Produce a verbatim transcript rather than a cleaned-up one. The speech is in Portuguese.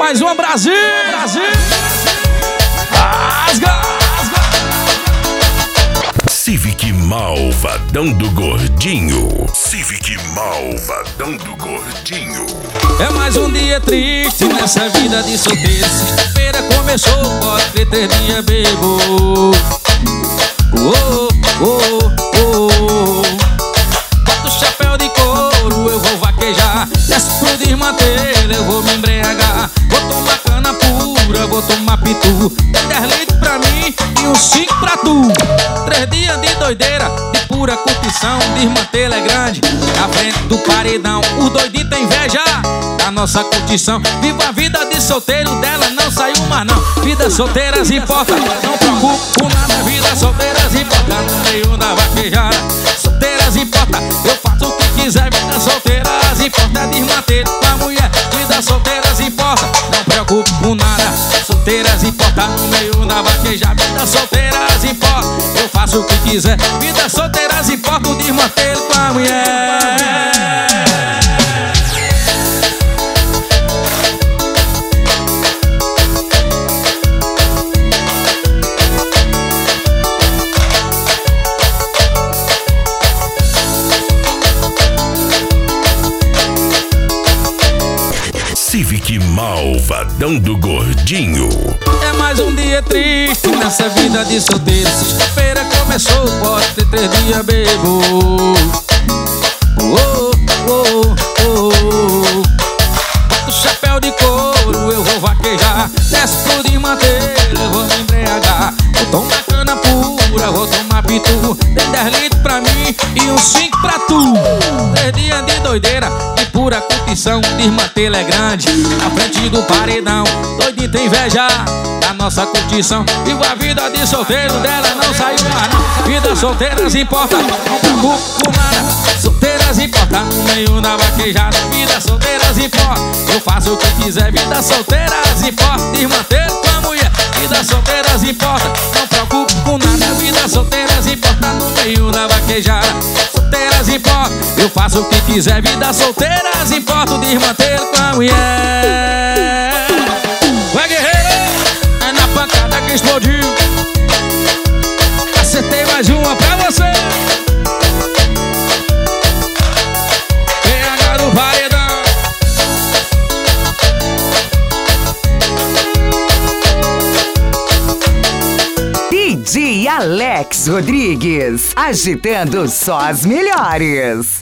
mais uma, Brasil! Brasil! Rasga! Civic Malvadão do Gordinho. Civic Malvadão do Gordinho. É mais um dia triste nessa vida de solteiro. Sexta-feira começou, pode ter três dias bebo. Oh, oh, oh. Bota o chapéu de couro, eu vou vaquejar. Desce pro desmantelo, eu vou me embriagar. Vou tomar cana pura, vou tomar pitu. Tem dez litros pra mim e uns cinco pra tu. Três dias de doideira, de pura curtição. Desmantelo é grande, na frente do paredão. Os doidinhos tem inveja da nossa curtição. Viva a vida de solteiro, dela não saiu mais não. Vida solteiras importa, não preocupo com nada. Vida solteiras importa, no meio da vaquejada. Solteiras importa, eu faço o que quiser. Vida solteiras importa, desmantelo com a mulher. Vida solteiras importa, não preocupo com nada. Solteiras importa, no meio da vaquejada. Vida solteiras importa, eu faço o que quiser. Vida solteiras importa, o desmantelo com a mulher. Civic Malvadão do Gordinho. É mais um dia triste nessa vida de solteiro. Sexta-feira começou, pode ter três dias bebo. Oh, oh, oh. Bota o chapéu de couro, eu vou vaquejar. Desce pro desmantelo, eu vou me embriagar. Vou tomar cana pura, vou tomar pitu. Tem dez litros pra mim e uns cinco pra tu. Três dias de doideira, de pura curtição. Desmantelo é grande, na frente do paredão. Doidinho tem inveja da nossa curtição. Viva a vida de solteiro, dela não saiu mais não. Vida solteiras importa, não preocupo com nada. Solteiras importa, no meio da vaquejada. Vida solteiras importa, eu faço o que quiser. Vida solteiras importa, desmantelo com a mulher. Vida solteiras importa, não preocupo com nada. Vida solteiras importa, no meio da vaquejada. Solteiras importa, eu faço o que quiser. Vida solteiras importa, o desmantelo com a mulher. Vai, guerreiro, é na pancada que explodiu. Acertei mais uma pra você. P H do paredão. D J Alex Rodrigues, agitando só as melhores.